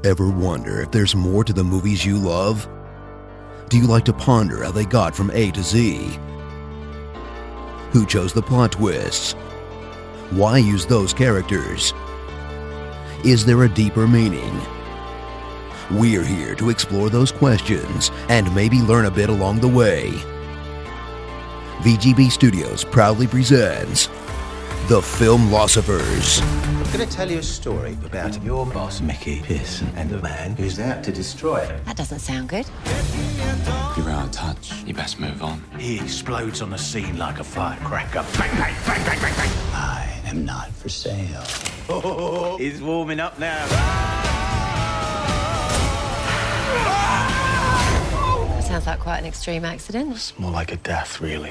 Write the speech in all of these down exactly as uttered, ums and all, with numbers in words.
Ever wonder if there's more to the movies you love? Do you like to ponder how they got from A to Z? Who chose the plot twists? Why use those characters? Is there a deeper meaning? We're here to explore those questions and maybe learn a bit along the way. V G B Studios proudly presents The Filmlosophers. I'm going to tell you a story about your boss, Mickey Pearson, and the man who's out to destroy him. That doesn't sound good. You're out of touch. You best move on. He explodes on the scene like a firecracker. Bang, bang, bang, bang, bang, bang. I am not for sale. Oh, he's warming up now. That sounds like quite an extreme accident. It's more like a death, really.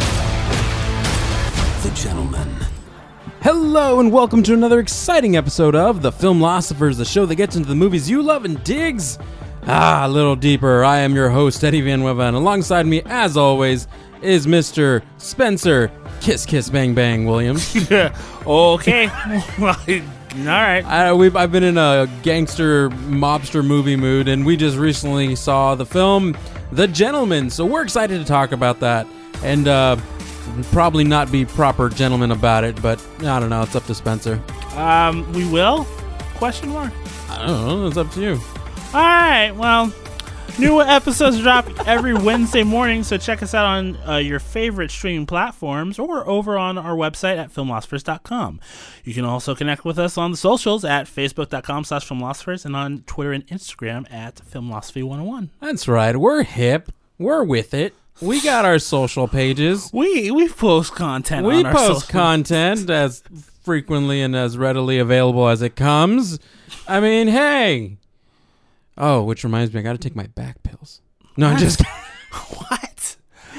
The Gentleman. Hello and welcome to another exciting episode of The Filmlosophers, the show that gets into the movies you love and digs ah, a little deeper. I am your host, Eddie Van Weva, and alongside me, as always, is Mister Spencer Kiss Kiss Bang Bang Williams. Okay. Well, all right. I, we've, I've been in a gangster mobster movie mood, and we just recently saw the film The Gentleman, so we're excited to talk about that. And, uh... probably not be proper gentlemen about it, but I don't know. It's up to Spencer. Um, we will? Question mark. I don't know. It's up to you. All right. Well, new episodes drop every Wednesday morning, so check us out on uh, your favorite streaming platforms or over on our website at filmlosophers dot com. You can also connect with us on the socials at facebook dot com slash filmlosophers and on Twitter and Instagram at filmlosophy one oh one. That's right. We're hip. We're with it. We got our social pages. We we post content We on our post social content as frequently and as readily available as it comes. I mean, hey. Oh, which reminds me, I got to take my back pills. No, I'm just What?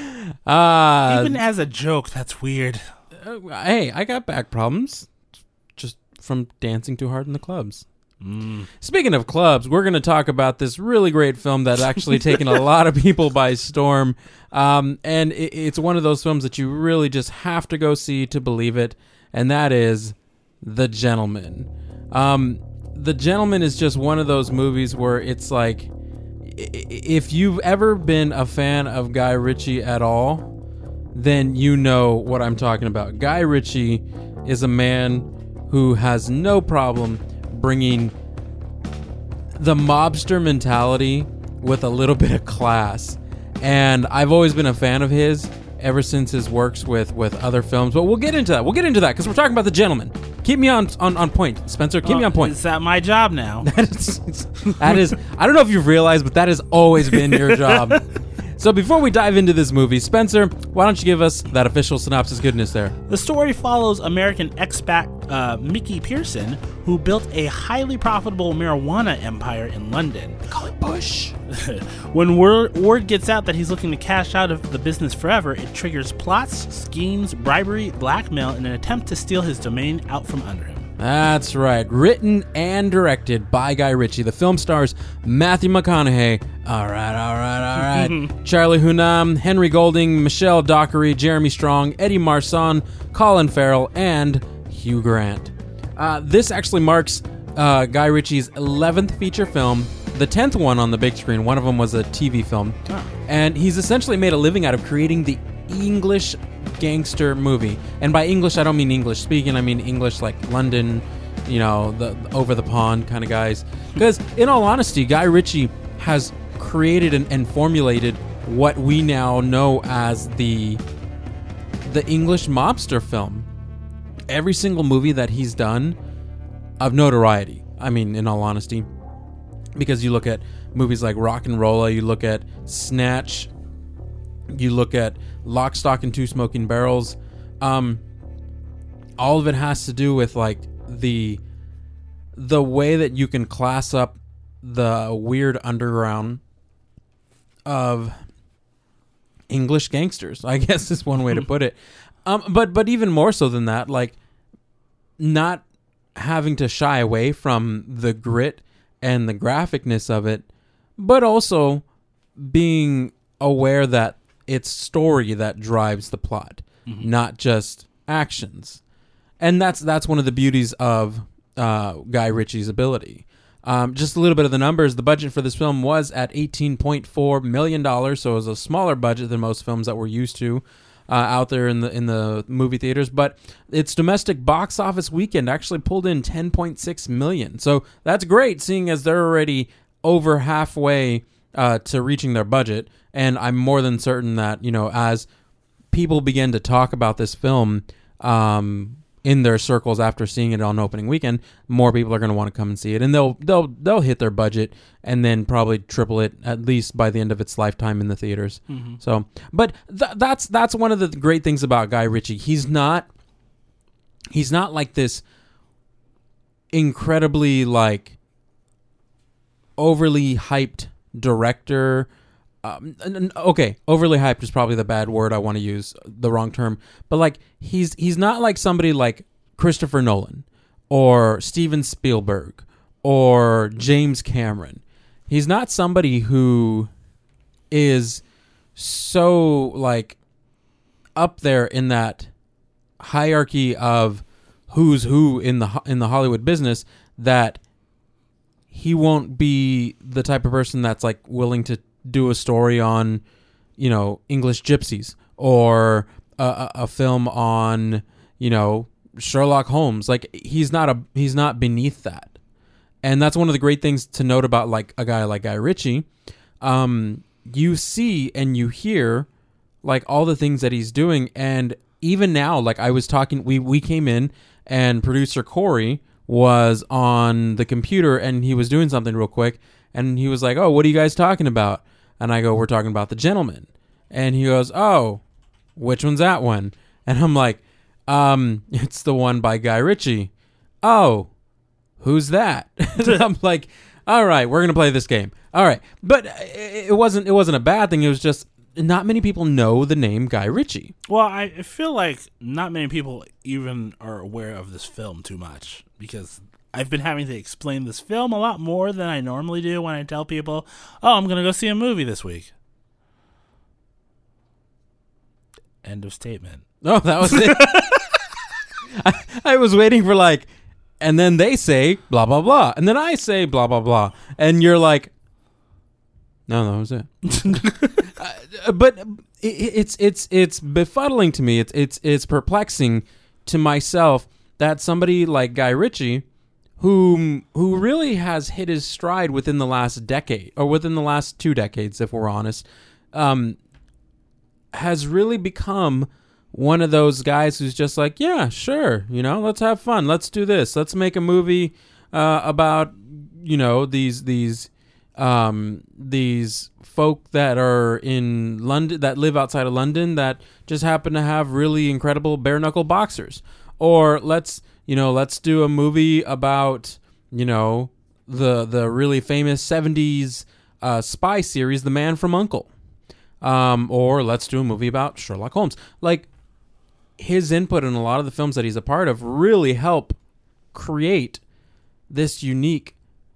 Uh, Even as a joke, that's weird. uh, hey, I got back problems just from dancing too hard in the clubs. Mm. Speaking of clubs, we're going to talk about this really great film that's actually taken a lot of people by storm. Um, and it, it's one of those films that you really just have to go see to believe it. And that is The Gentleman. Um, The Gentleman is just one of those movies where it's like, if you've ever been a fan of Guy Ritchie at all, then you know what I'm talking about. Guy Ritchie is a man who has no problem bringing the mobster mentality with a little bit of class. And I've always been a fan of his ever since his works with, with other films. But we'll get into that. We'll get into that because we're talking about The Gentleman. Keep me on on, on point, Spencer. Keep Oh, me on point. Is that my job now? That is, that is, I don't know if you've realized, but that has always been your job. So before we dive into this movie, Spencer, why don't you give us that official synopsis goodness there? The story follows American expat uh, Mickey Pearson, who built a highly profitable marijuana empire in London. They call it Bush. When word, word gets out that he's looking to cash out of the business forever, it triggers plots, schemes, bribery, blackmail, in an attempt to steal his domain out from under him. That's right. Written and directed by Guy Ritchie. The film stars Matthew McConaughey. All right, all right, all right. Charlie Hunnam, Henry Golding, Michelle Dockery, Jeremy Strong, Eddie Marsan, Colin Farrell, and Hugh Grant. Uh, this actually marks uh, Guy Ritchie's eleventh feature film, the tenth one on the big screen. One of them was a T V film. Oh. And he's essentially made a living out of creating the English gangster movie. And by English, I don't mean English speaking. I mean English like London, you know, the over the pond kind of guys. Because in all honesty, Guy Ritchie has created and, and formulated what we now know as the the English mobster film. Every single movie that he's done of notoriety, I mean, in all honesty, because you look at movies like Rock and Rolla, you look at Snatch, you look at Lock, Stock, and Two Smoking Barrels. Um, all of it has to do with like the the way that you can class up the weird underground of English gangsters, I guess is one way to put it. Um, but but even more so than that, like not having to shy away from the grit and the graphicness of it, but also being aware that it's story that drives the plot, mm-hmm. not just actions. And that's that's one of the beauties of uh, Guy Ritchie's ability. Um, just a little bit of the numbers. The budget for this film was at eighteen point four million dollars, so it was a smaller budget than most films that we're used to uh, out there in the in the movie theaters. But its domestic box office weekend actually pulled in ten point six million dollars. So that's great, seeing as they're already over halfway uh, to reaching their budget. And I'm more than certain that, you know, as people begin to talk about this film um, in their circles after seeing it on opening weekend, more people are going to want to come and see it, and they'll they'll they'll hit their budget and then probably triple it at least by the end of its lifetime in the theaters. Mm-hmm. So, but th- that's that's one of the great things about Guy Ritchie. He's not he's not like this incredibly like overly hyped director. Um, okay, overly hyped is probably the bad word I want to use, the wrong term. But like he's he's not like somebody like Christopher Nolan or Steven Spielberg or James Cameron. He's not somebody who is so like up there in that hierarchy of who's who in the in the Hollywood business that he won't be the type of person that's like willing to do a story on, you know, English gypsies or a, a, a film on, you know, Sherlock Holmes. Like he's not a he's not beneath that, and that's one of the great things to note about like a guy like Guy Ritchie. Um, you see and you hear like all the things that he's doing, and even now, like I was talking, we we came in and producer Corey was on the computer and he was doing something real quick, and he was like, "Oh, what are you guys talking about?" And I go, "We're talking about The Gentleman." And he goes, "Oh, which one's that one?" And I'm like, um, "It's the one by Guy Ritchie." "Oh, who's that?" And I'm like, "All right, we're gonna play this game." All right, but it wasn't it wasn't a bad thing. It was just not many people know the name Guy Ritchie. Well, I feel like not many people even are aware of this film too much, because I've been having to explain this film a lot more than I normally do when I tell people, "Oh, I'm going to go see a movie this week." End of statement. Oh, that was it. I, I was waiting for like, and then they say blah, blah, blah. And then I say blah, blah, blah. And you're like, no, that was it. uh, but it, it's it's it's befuddling to me. It's it's it's perplexing to myself that somebody like Guy Ritchie, who who really has hit his stride within the last decade, or within the last two decades, if we're honest, um, has really become one of those guys who's just like, yeah, sure, you know, let's have fun, let's do this, let's make a movie uh, about, you know, these these um, these folk that are in London, that live outside of London, that just happen to have really incredible bare knuckle boxers, or let's you know, let's do a movie about, you know, the the really famous seventies uh, spy series, The Man from U N C L E. Um, or let's do a movie about Sherlock Holmes. Like, his input in a lot of the films that he's a part of really help create this unique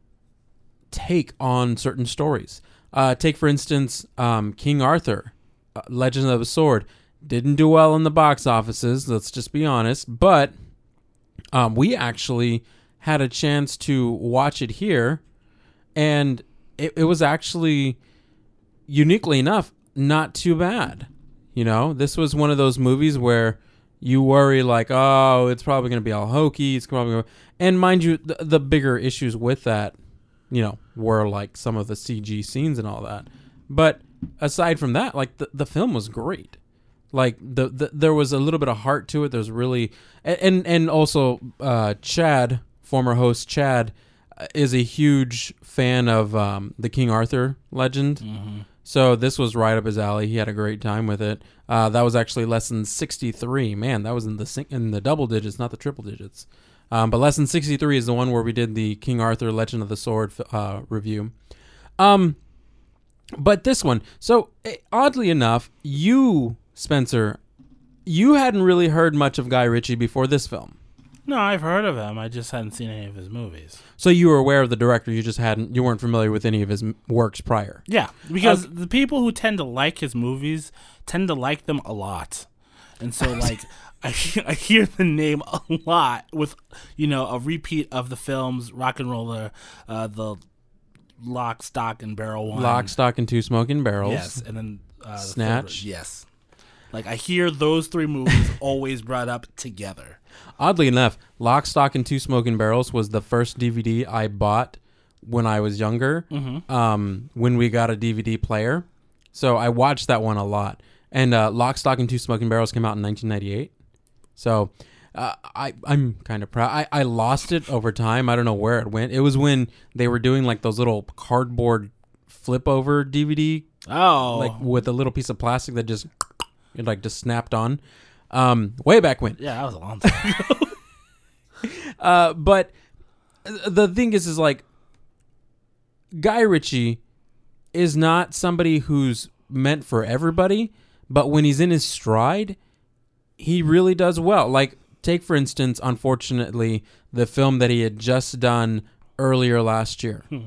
take on certain stories. Uh, take, for instance, um, King Arthur, uh, Legend of the Sword. Didn't do well in the box offices, let's just be honest, but Um, we actually had a chance to watch it here, and it, it was actually, uniquely enough, not too bad. You know, this was one of those movies where you worry like, oh, it's probably going to be all hokey. It's probably gonna... And mind you, the, the bigger issues with that, you know, were like some of the C G scenes and all that. But aside from that, like the, the film was great. Like the, the there was a little bit of heart to it. There's really and and also uh, Chad, former host Chad, is a huge fan of um, the King Arthur legend. Mm-hmm. So this was right up his alley. He had a great time with it. Uh, that was actually lesson sixty-three. Man, that was in the in the double digits, not the triple digits. Um, but lesson sixty-three is the one where we did the King Arthur Legend of the Sword uh, review. Um, but this one, so oddly enough, you, Spencer, you hadn't really heard much of Guy Ritchie before this film. No, I've heard of him. I just hadn't seen any of his movies. So you were aware of the director, you just hadn't, you weren't familiar with any of his m- works prior. Yeah, because uh, the people who tend to like his movies tend to like them a lot. and so like I I hear the name a lot with you know a repeat of the films Rock and Roller, uh, the Lock, Stock, and Barrel one. Lock, Stock, and Two Smoking Barrels. Yes, and then uh, the Snatch. third- yes, like I hear those three movies always brought up together. Oddly enough, Lock, Stock, and Two Smoking Barrels was the first D V D I bought when I was younger. Mm-hmm. Um, when we got a D V D player, so I watched that one a lot. And uh, Lock, Stock, and Two Smoking Barrels came out in nineteen ninety-eight. So uh, I, I'm kind of proud. I, I lost it over time. I don't know where it went. It was when they were doing like those little cardboard flip over D V D, Oh, like with a little piece of plastic that just it like just snapped on. Um, way back when. yeah, that was a long time ago. Uh, but the thing is, is like Guy Ritchie is not somebody who's meant for everybody, but when he's in his stride, he really does well. Like, take, for instance, unfortunately, the film that he had just done earlier last year. Hmm.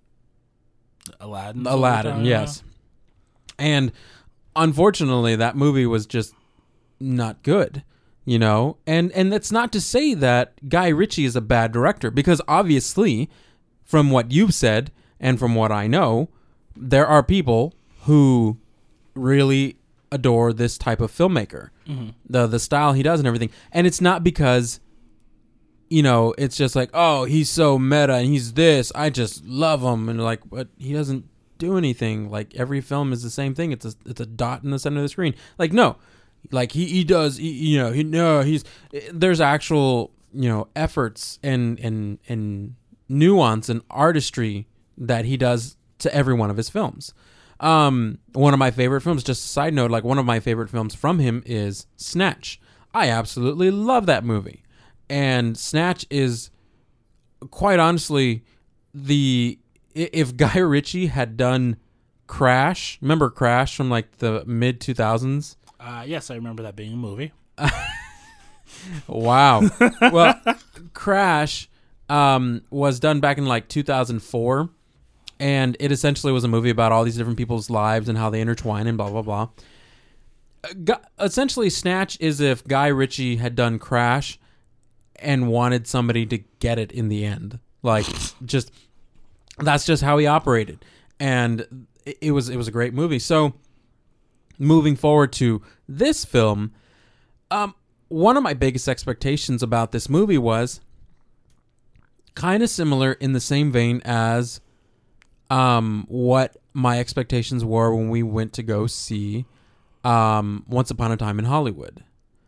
Aladdin. Aladdin, yes. And unfortunately, that movie was just not good, you know? And and that's not to say that Guy Ritchie is a bad director, because obviously, from what you've said and from what I know, there are people who really adore this type of filmmaker. Mm-hmm. The the style he does and everything. And it's not because, you know, it's just like, oh, he's so meta and he's this, I just love him, and like, but he doesn't do anything. Like, every film is the same thing. It's a it's a dot in the center of the screen. Like, no, like he, he does, he, you know, he no, he's there's actual, you know, efforts and and and nuance and artistry that he does to every one of his films. Um, one of my favorite films, just a side note, like one of my favorite films from him is Snatch. I absolutely love that movie. And Snatch is, quite honestly, the if Guy Ritchie had done Crash, remember Crash from like the mid two thousands? Uh, yes, I remember that being a movie. Wow. Well, Crash um, was done back in like two thousand four, and it essentially was a movie about all these different people's lives and how they intertwine and blah, blah, blah. Uh, essentially, Snatch is if Guy Ritchie had done Crash and wanted somebody to get it in the end. Like, just, that's just how he operated. And it, it was it was a great movie. So, moving forward to this film, um, one of my biggest expectations about this movie was kind of similar in the same vein as um, what my expectations were when we went to go see um, Once Upon a Time in Hollywood.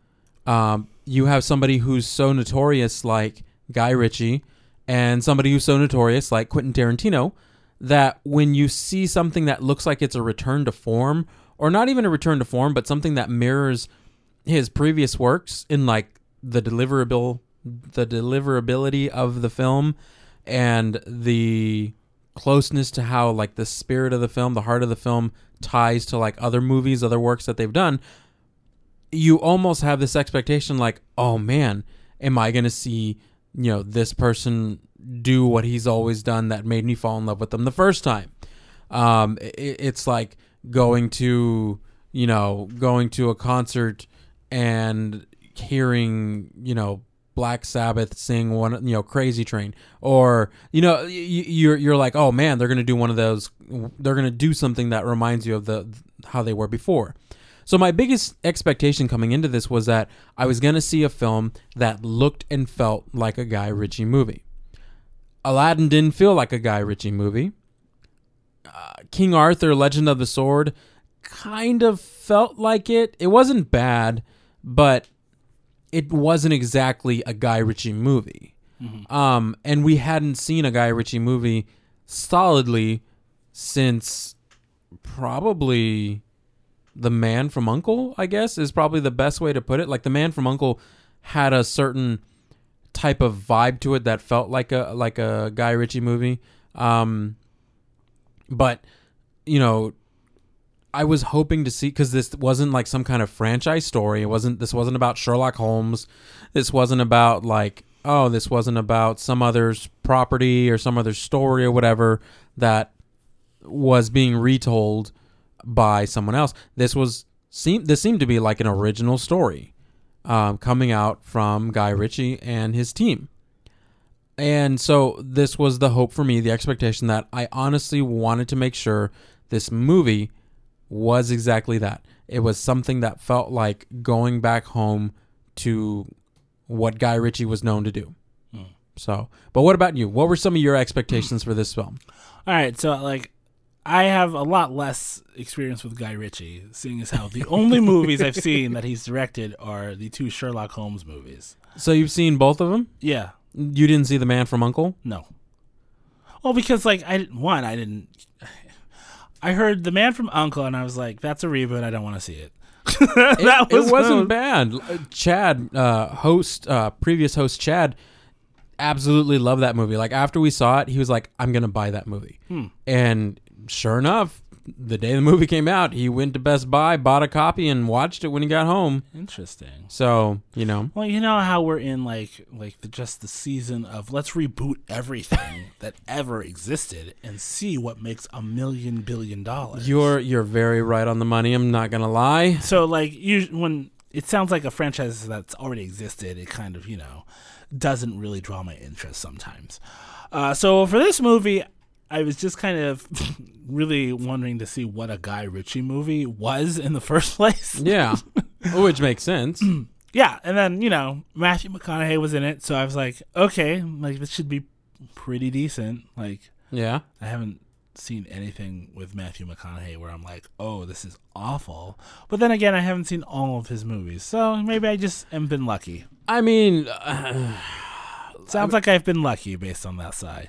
Um, you have somebody who's so notorious like Guy Ritchie and somebody who's so notorious like Quentin Tarantino that when you see something that looks like it's a return to form, or not even a return to form, but something that mirrors his previous works in like the deliverable, the deliverability of the film and the closeness to how like the spirit of the film, the heart of the film ties to like other movies, other works that they've done, you almost have this expectation like, oh man, am I going to see, you know, this person do what he's always done that made me fall in love with them the first time? Um, it, it's like going to, you know, going to a concert and hearing, you know, Black Sabbath sing one, you know, Crazy Train, or, you know, you, you're, you're like, oh man, they're going to do one of those, they're going to do something that reminds you of the, how they were before. So my biggest expectation coming into this was that I was going to see a film that looked and felt like a Guy Ritchie movie. Aladdin didn't feel like a Guy Ritchie movie. Uh, King Arthur, Legend of the Sword, kind of felt like it. It wasn't bad, but it wasn't exactly a Guy Ritchie movie. Mm-hmm. Um, and we hadn't seen a Guy Ritchie movie solidly since probably The Man from U N C L E, I guess, is probably the best way to put it. Like, The Man from U N C L E had a certain type of vibe to it that felt like a like a Guy Ritchie movie. Um, but, you know, I was hoping to see, because this wasn't like some kind of franchise story. It wasn't. This wasn't about Sherlock Holmes. This wasn't about like, oh, this wasn't about some other's property or some other story or whatever that was being retold by someone else. This was seemed this seemed to be like an original story um, coming out from Guy Ritchie and his team. And so this was the hope for me, the expectation that I honestly wanted to make sure this movie was exactly that. It was something that felt like going back home to what Guy Ritchie was known to do. Hmm. So, but what about you? What were some of your expectations for this film? All right, so like I have a lot less experience with Guy Ritchie, seeing as how the only movies I've seen that he's directed are the two Sherlock Holmes movies. So you've seen both of them? Yeah. You didn't see The Man from U N C L E? No. Well, because like I one, I didn't. I heard The Man from U N C L E, and I was like, "That's a reboot. I don't want to see it." that it, was it wasn't uh, bad. Chad, uh, host, uh, previous host Chad, absolutely loved that movie. Like after we saw it, he was like, "I'm gonna buy that movie." Hmm. And sure enough, the day the movie came out, he went to Best Buy, bought a copy, and watched it when he got home. Interesting. So, you know. Well, you know how we're in like like the, just the season of let's reboot everything that ever existed and see what makes a million billion dollars. You're you're very right on the money. I'm not gonna lie. So like you when it sounds like a franchise that's already existed, it kind of you know doesn't really draw my interest sometimes. Uh, so for this movie, I was just kind of really wondering to see what a Guy Ritchie movie was in the first place. Yeah, which makes sense. Yeah, and then, you know, Matthew McConaughey was in it, so I was like, okay, like this should be pretty decent. Like, yeah, I haven't seen anything with Matthew McConaughey where I'm like, oh, this is awful. But then again, I haven't seen all of his movies, so maybe I just am been lucky. I mean, uh, sounds I, like I've been lucky based on that side.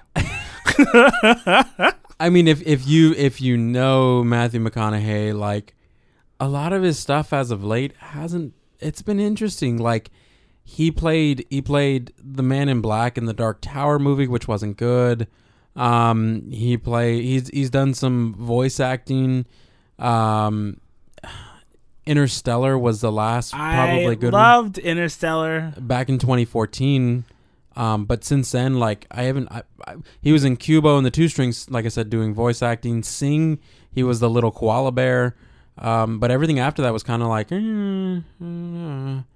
I mean, if if you if you know Matthew McConaughey, like a lot of his stuff as of late hasn't. It's been interesting. Like he played he played the Man in Black in the Dark Tower movie, which wasn't good. Um, he play he's he's done some voice acting. Um, Interstellar was the last probably I good. I loved one. Interstellar Back in twenty fourteen. Um, but since then, like I haven't. I, I, he was in Kubo and the Two Strings, like I said, doing voice acting. Sing, he was the little koala bear. Um, but everything after that was kind of like. Mm, mm,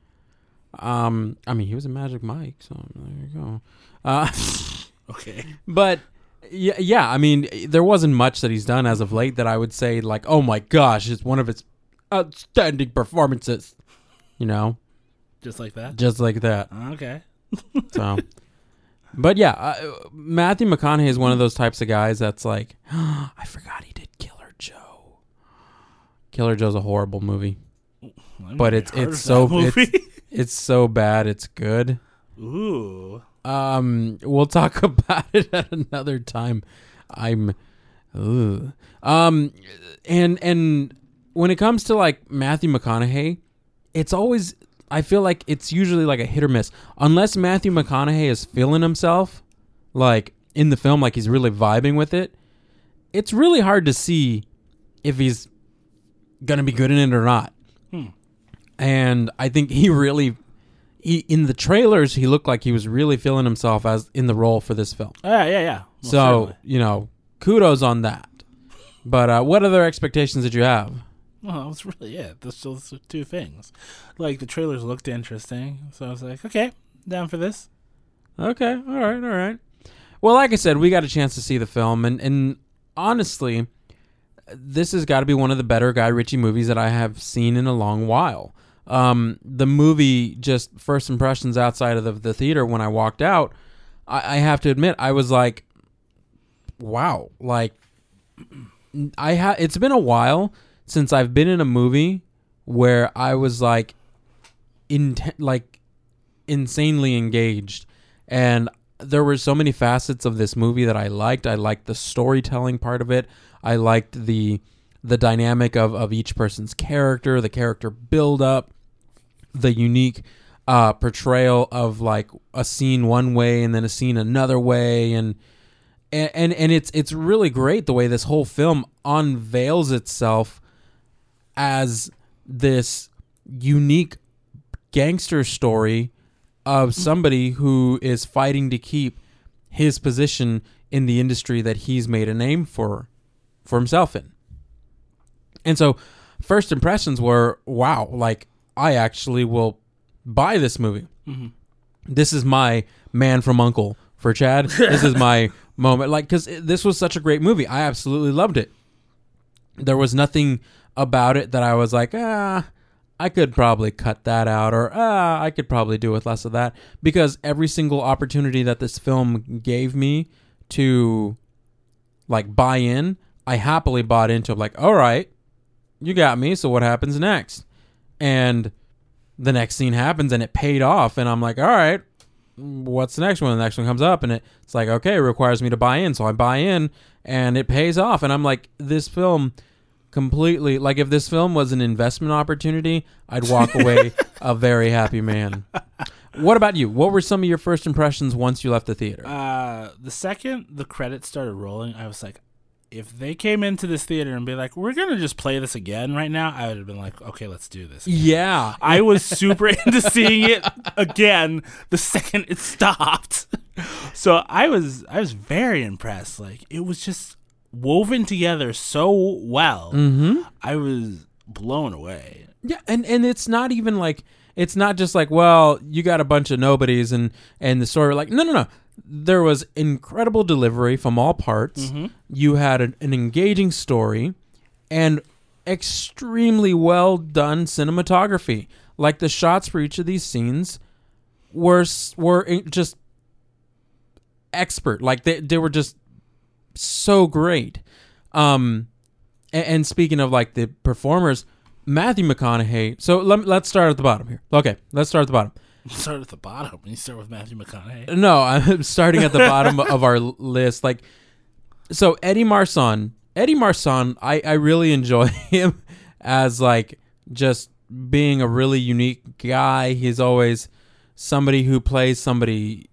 um, I mean, he was in Magic Mike, so there you go. Uh, okay, but yeah, yeah. I mean, there wasn't much that he's done as of late that I would say like, oh my gosh, it's one of his outstanding performances. You know, just like that. Just like that. Okay. So, but yeah, uh, Matthew McConaughey is one of those types of guys that's like, oh, I forgot he did Killer Joe. Killer Joe's a horrible movie, but it's it's so it's, it's so bad it's good. Ooh. Um, we'll talk about it at another time. I'm, ooh. um, and and when it comes to like Matthew McConaughey, it's always. I feel like it's usually like a hit or miss. Unless Matthew McConaughey is feeling himself, like in the film, like he's really vibing with it, it's really hard to see if he's going to be good in it or not. Hmm. And I think he really, he, in the trailers, he looked like he was really feeling himself as in the role for this film. Yeah, yeah, yeah. Well, so, certainly. You know, kudos on that. But uh, what other expectations did you have? Well, that was really it. Those, those two things. Like, the trailers looked interesting, so I was like, okay, down for this. Okay, all right, all right. Well, like I said, we got a chance to see the film, and, and honestly, this has got to be one of the better Guy Ritchie movies that I have seen in a long while. Um, the movie, just first impressions outside of the, the theater when I walked out, I, I have to admit, I was like, wow. Like, I ha- it's been a while since I've been in a movie where I was like, in like insanely engaged, and there were so many facets of this movie that I liked. I liked the storytelling part of it. I liked the the dynamic of, of each person's character, the character build up, the unique uh, portrayal of like a scene one way and then a scene another way, and and and, and it's it's really great the way this whole film unveils itself as this unique gangster story of somebody who is fighting to keep his position in the industry that he's made a name for for himself in. And so first impressions were, wow, like I actually will buy this movie. Mm-hmm. This is my Man from U N C L E for Chad. This is my moment. Like, because this was such a great movie. I absolutely loved it. There was nothing about it that I was like, ah, I could probably cut that out, or ah, I could probably do with less of that. Because every single opportunity that this film gave me to like buy in, I happily bought into. Like, all right, you got me, so what happens next? And the next scene happens and it paid off, and I'm like, all right, what's the next one? The next one comes up and it, it's like, okay, it requires me to buy in, so I buy in and it pays off. And I'm like, this film completely, like if this film was an investment opportunity, I'd walk away a very happy man. What about you? What were some of your first impressions once you left the theater? Uh, the second the credits started rolling, I was like, if they came into this theater and be like, we're going to just play this again right now, I would have been like, okay, let's do this again. Yeah. I was super into seeing it again the second it stopped. So I was I was very impressed. Like, it was just woven together so well. Mm-hmm. I was blown away. Yeah, and, and it's not even like, it's not just like, well, you got a bunch of nobodies and, and the story, like, no, no, no. There was incredible delivery from all parts. Mm-hmm. You had an, an engaging story and extremely well done cinematography. Like the shots for each of these scenes were were just expert. Like they they were just so great. Um, and, and speaking of like the performers, Matthew McConaughey. So let, let's start at the bottom here. Okay, let's start at the bottom. Start at the bottom. You start with Matthew McConaughey. No, I'm starting at the bottom of our list. Like, so Eddie Marsan. Eddie Marsan, I, I really enjoy him as like just being a really unique guy. He's always somebody who plays somebody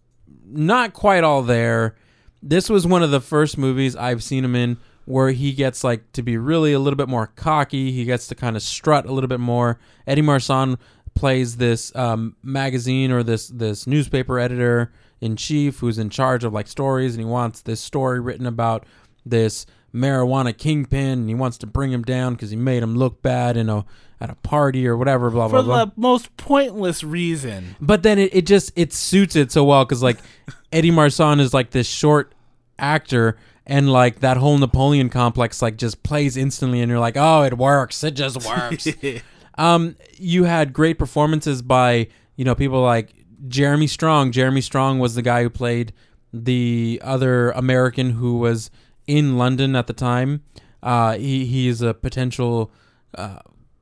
not quite all there. This was one of the first movies I've seen him in where he gets like to be really a little bit more cocky. He gets to kind of strut a little bit more. Eddie Marsan plays this um, magazine or this this newspaper editor in chief who's in charge of like stories, and he wants this story written about this marijuana kingpin, and he wants to bring him down because he made him look bad in a at a party or whatever, blah blah for blah. For the most pointless reason. But then it, it just it suits it so well because like Eddie Marsan is like this short actor, and like that whole Napoleon complex like just plays instantly, and you're like, oh, it works, it just works. Um, you had great performances by, you know, people like Jeremy Strong. Jeremy Strong was the guy who played the other American who was in London at the time. Uh, he he is a potential uh,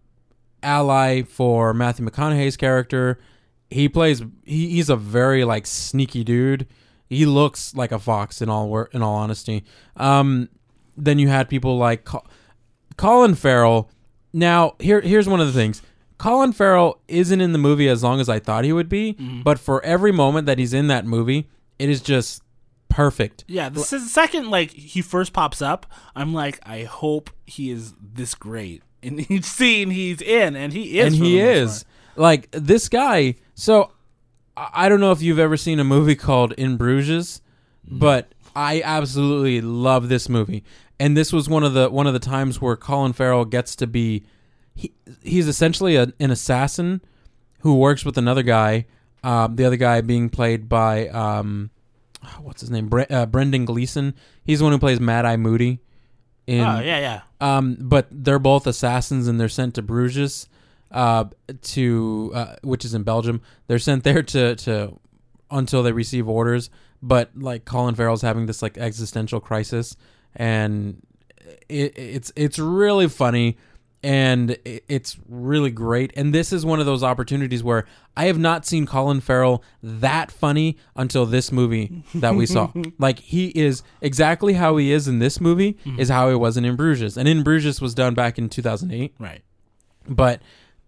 ally for Matthew McConaughey's character. He plays. He, he's a very like sneaky dude. He looks like a fox in all in all honesty. Um, then you had people like Col- Colin Farrell. Now, here here's one of the things. Colin Farrell isn't in the movie as long as I thought he would be, mm-hmm. but for every moment that he's in that movie, it is just perfect. Yeah, the second like he first pops up, I'm like, I hope he is this great in each scene he's in, and he is. And he is. Like, this guy, so I don't know if you've ever seen a movie called In Bruges, mm-hmm. but I absolutely love this movie. And this was one of the one of the times where Colin Farrell gets to be, he, he's essentially a, an assassin who works with another guy, um, the other guy being played by, um, what's his name, Bre- uh, Brendan Gleeson. He's the one who plays Mad Eye Moody. In, oh, yeah, yeah. Um, but they're both assassins, and they're sent to Bruges, uh, to uh, which is in Belgium. They're sent there to, to until they receive orders. But like Colin Farrell's having this like existential crisis. And it, it's it's really funny, and it, it's really great. And this is one of those opportunities where I have not seen Colin Farrell that funny until this movie that we saw. Like, he is exactly how he is in this movie mm-hmm. is how he was in In Bruges. And In Bruges was done back in two thousand eight. Right. But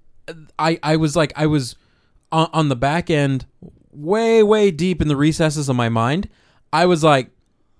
I, I was like, I was on, on the back end, way, way deep in the recesses of my mind. I was like,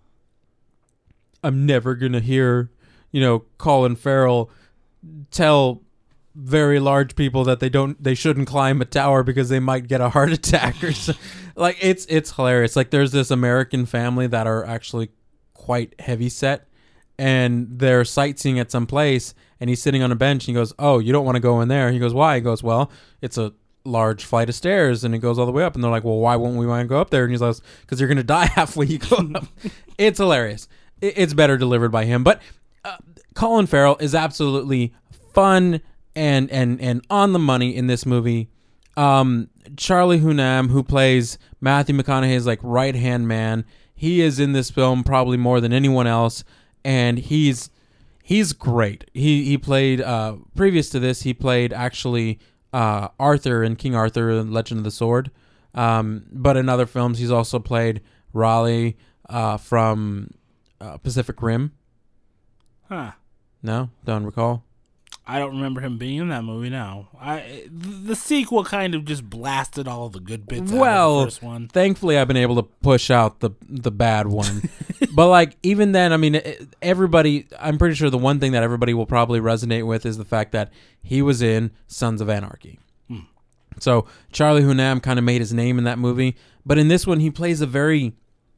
I'm never going to hear, you know, Colin Farrell tell very large people that they don't, they shouldn't climb a tower because they might get a heart attack or so. Like, it's, it's hilarious. Like, there's this American family that are actually quite heavy set, and they're sightseeing at some place, and he's sitting on a bench, and he goes, "Oh, you don't want to go in there?" He goes, "Why?" He goes, "Well, it's a large flight of stairs, and it goes all the way up." And they're like, "Well, why won't we want to go up there?" And he's like, "Because you're going to die halfway you go up." It's hilarious. It's better delivered by him. But uh, Colin Farrell is absolutely fun and and and on the money in this movie. Um, Charlie Hunnam, who plays Matthew McConaughey's like right hand man, he is in this film probably more than anyone else, and he's he's great. He he played uh, previous to this, he played actually uh, Arthur in King Arthur and Legend of the Sword. Um, but in other films, he's also played Raleigh uh, from uh, Pacific Rim. Huh. No, don't recall. I don't remember him being in that movie now. I the sequel kind of just blasted all the good bits Well, out of the first one. Thankfully, I've been able to push out the the bad one. But like even then, I mean, it, everybody. I'm pretty sure the one thing that everybody will probably resonate with is the fact that he was in Sons of Anarchy. Hmm. So Charlie Hunnam kind of made his name in that movie, but in this one, he plays a very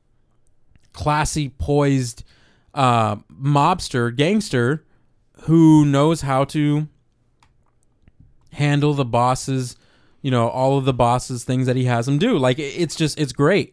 classy, poised uh, mobster, gangster, who knows how to handle the bosses, you know, all of the bosses' things that he has them do. Like, it's just, it's great.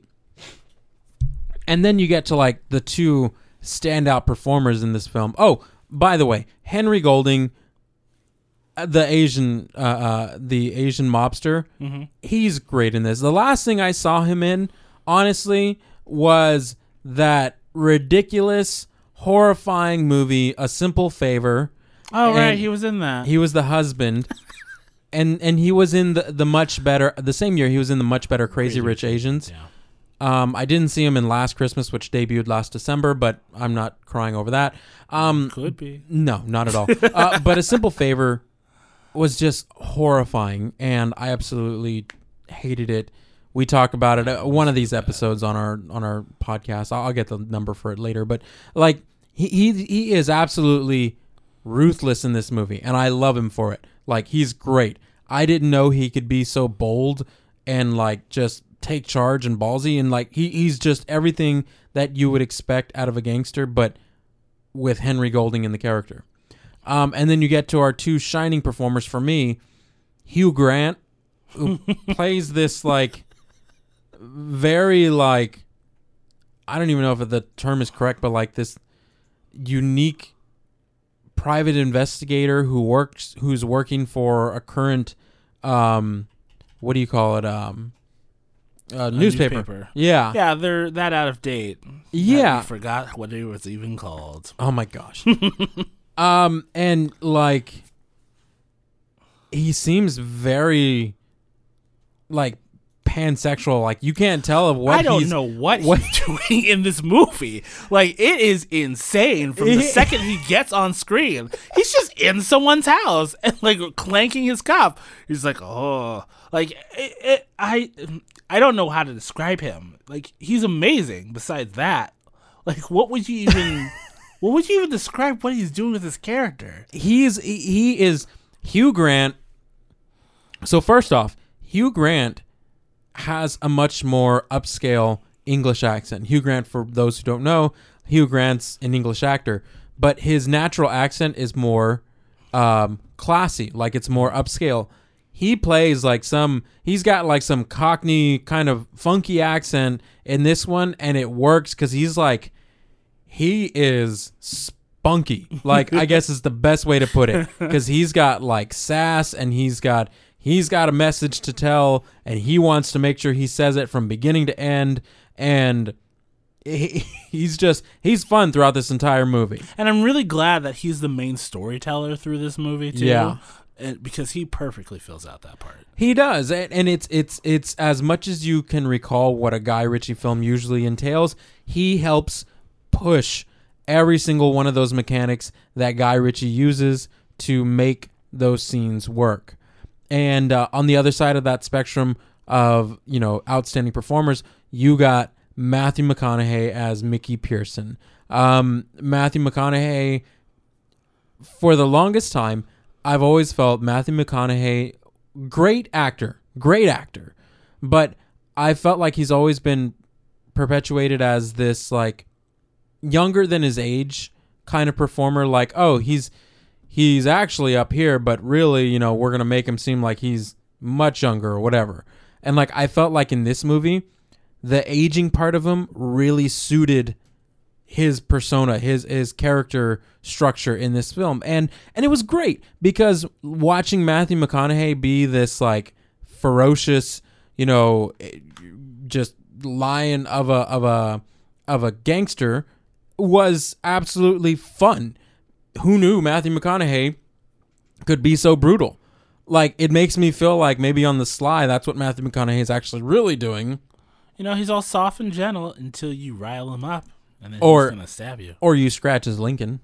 And then you get to, like, the two standout performers in this film. Oh, by the way, Henry Golding, the Asian, uh, uh, the Asian mobster, mm-hmm. he's great in this. The last thing I saw him in, honestly, was that ridiculous, horrifying movie, A Simple Favor. Oh, and right, he was in that. He was the husband, and and he was in the the much better the same year. He was in the much better Crazy, Crazy Rich Asians. Yeah. Um, I didn't see him in Last Christmas, which debuted last December, but I'm not crying over that. Um, Could be. No, not at all. uh, but A Simple Favor was just horrifying, and I absolutely hated it. We talk about it uh, one of these episodes on our on our podcast. I'll, I'll get the number for it later, but like he, he he is absolutely ruthless in this movie, and I love him for it. Like, he's great. I didn't know he could be so bold and like just take charge and ballsy, and like he he's just everything that you would expect out of a gangster, but with Henry Golding in the character. Um, and then you get to our two shining performers for me, Hugh Grant, who plays this like very like, I don't even know if the term is correct, but like this unique private investigator who works, who's working for a current, um, what do you call it? Um, uh, newspaper. newspaper. Yeah. Yeah, they're that out of date. Yeah. I forgot what it was even called. Oh my gosh. um, and like, he seems very like pansexual. Like, you can't tell of what I don't he's, know what, what he's doing in this movie. Like, it is insane. From the second he gets on screen, he's just in someone's house and like clanking his cup. He's like, oh, like it, it, I, I don't know how to describe him. Like, he's amazing. Besides that, like, what would you even, what would you even describe what he's doing with his character? He's he is Hugh Grant. So first off, Hugh Grant has a much more upscale English accent. Hugh Grant, for those who don't know, Hugh Grant's an English actor, but his natural accent is more um, classy, like it's more upscale. He plays like some, he's got like some Cockney kind of funky accent in this one, and it works because he's like, he is spunky. Like, I guess is the best way to put it, because he's got like sass, and he's got He's got a message to tell, and he wants to make sure he says it from beginning to end, and he, he's just, he's fun throughout this entire movie. And I'm really glad that he's the main storyteller through this movie, too. Yeah. And, because he perfectly fills out that part. He does, and, and it's, it's, it's as much as you can recall what a Guy Ritchie film usually entails, he helps push every single one of those mechanics that Guy Ritchie uses to make those scenes work. And uh, on the other side of that spectrum of, you know, outstanding performers, you got Matthew McConaughey as Mickey Pearson. Um, Matthew McConaughey, for the longest time, I've always felt Matthew McConaughey, great actor, great actor, but I felt like he's always been perpetuated as this, like, younger than his age kind of performer. Like, oh, he's he's actually up here, but really, you know, we're gonna make him seem like he's much younger or whatever. And like, I felt like in this movie, the aging part of him really suited his persona, his his character structure in this film, and and it was great because watching Matthew McConaughey be this like ferocious, you know, just lion of a of a of a gangster was absolutely fun. Who knew Matthew McConaughey could be so brutal? Like, it makes me feel like maybe on the sly, that's what Matthew McConaughey is actually really doing. You know, he's all soft and gentle until you rile him up. And then or, he's going to stab you. Or you scratch his Lincoln.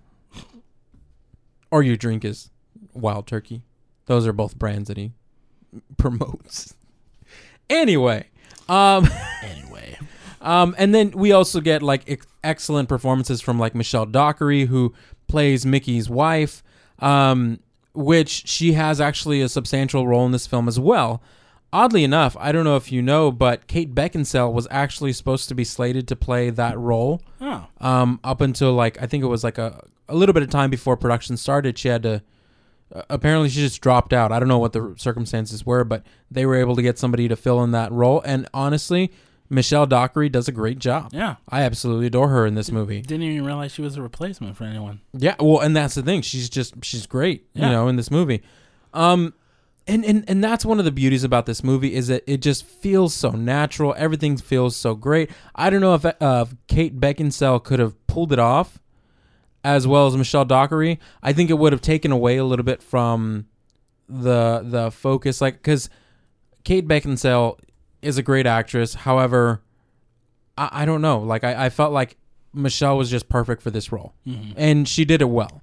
Or you drink his Wild Turkey. Those are both brands that he promotes. Anyway. Um, anyway. Um, and then we also get, like, ex- excellent performances from, like, Michelle Dockery, who plays Mickey's wife, um, which she has actually a substantial role in this film as well. Oddly enough, I don't know if you know, but Kate Beckinsale was actually supposed to be slated to play that role. Oh. Um, up until like I think it was like a a little bit of time before production started, she had to. Uh, apparently, she just dropped out. I don't know what the circumstances were, but they were able to get somebody to fill in that role. And honestly, Michelle Dockery does a great job. Yeah, I absolutely adore her in this movie. Didn't even realize she was a replacement for anyone. Yeah, well, and that's the thing. She's just she's great. Yeah. You know, in this movie. Um. And, and and that's one of the beauties about this movie is that it just feels so natural. Everything feels so great. I don't know if, uh, if Kate Beckinsale could have pulled it off as well as Michelle Dockery. I think it would have taken away a little bit from the the focus. Like, because Kate Beckinsale is a great actress. However, I, I don't know. Like, I, I felt like Michelle was just perfect for this role. Mm-hmm. And she did it well.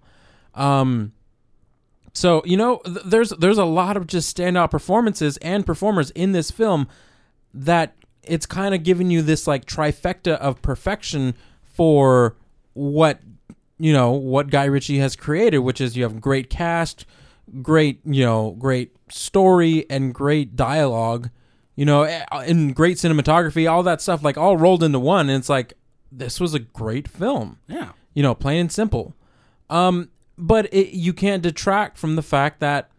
Um So, you know, th- there's there's a lot of just standout performances and performers in this film that it's kind of giving you this like trifecta of perfection for what, you know, what Guy Ritchie has created, which is you have great cast, great, you know, great story and great dialogue, you know, and great cinematography, all that stuff like all rolled into one. And it's like, this was a great film. Yeah. You know, plain and simple. Um, But it, you can't detract from the fact that